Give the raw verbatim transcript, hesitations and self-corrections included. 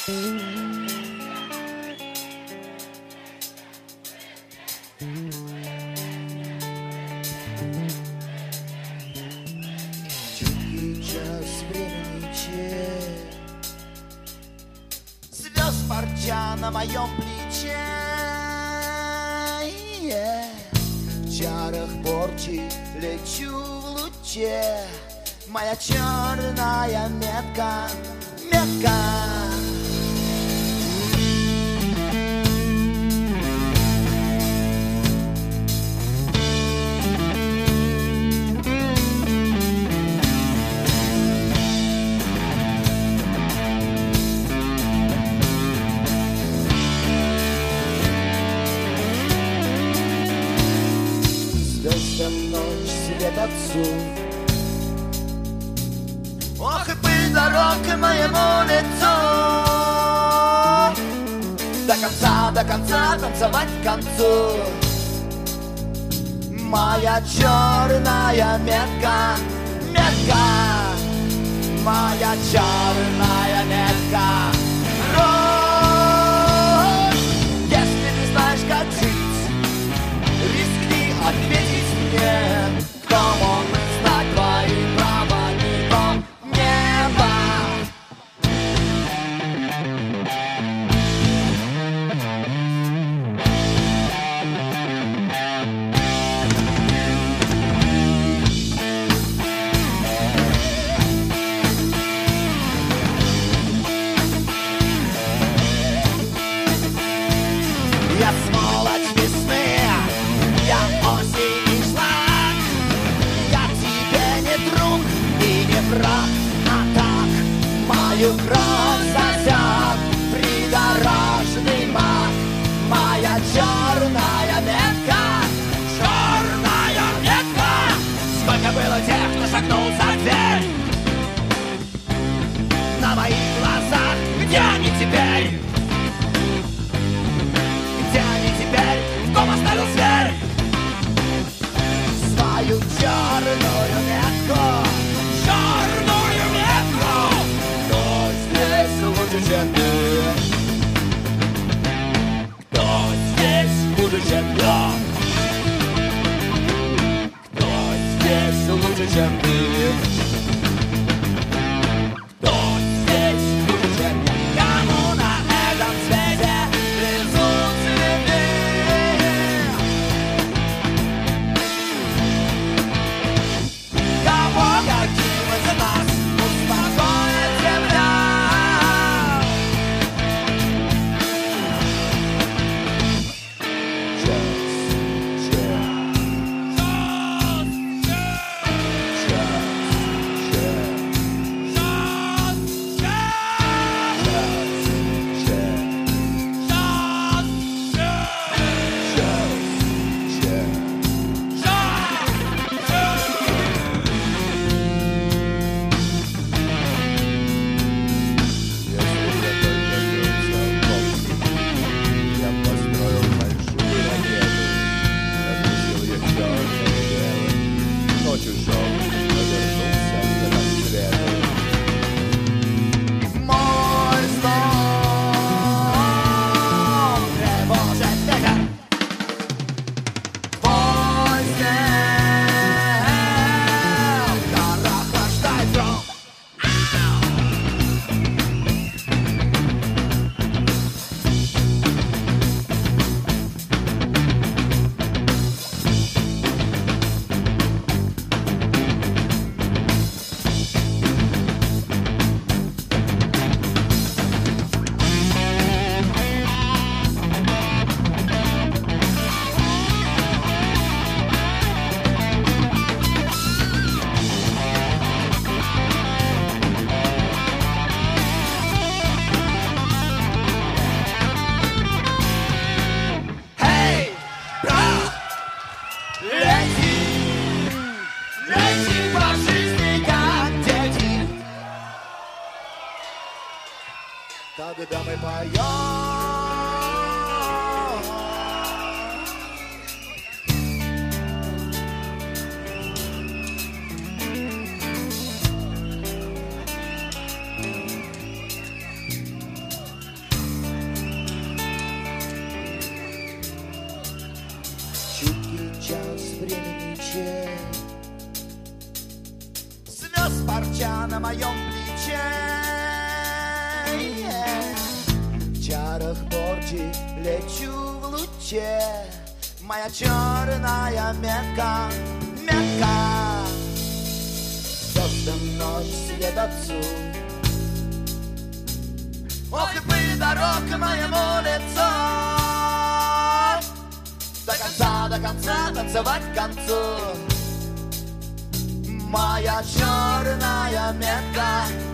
Тихий час времени чек, звезд парча на моем плече. В чарах порчи лечу в луче. Моя черная метка, метка. Звездам ночь свет отцу. Ох, и пыль дорог к моему лицу. До конца, до конца, танцевать к концу. Моя черная метка, метка. Моя черная метка. Роль. Если не знаешь, как жить, рискни ответить мне. Кто мог бы стать твоим проводником неба? Я сволочь весны, я осень и шлак. Я тебе не друг и не враг, а так мою кровь засек придорожный маг. Моя черная метка, черная метка. Сколько было тех, кто шагнул за дверь на моих глазах, где они теперь? Где они теперь? В ком оставил зверь свою черную метку? Черную метку! Кто здесь лучше, чем ты? Кто здесь хуже, чем я? Кто здесь лучше, чем ты? Кто здесь хуже, чем я? Кому на этом свете везут цветы? Кого, каким из нас успокоит земля? Час, час, когда мы поем. твоем плече. В чарах порчи лечу в луче, моя черная метка, метка. Звездам ночь свет отцу. Ох, и пыль дорог к моему лицу. До конца, до конца, танцевать к концу. Моя черная метка.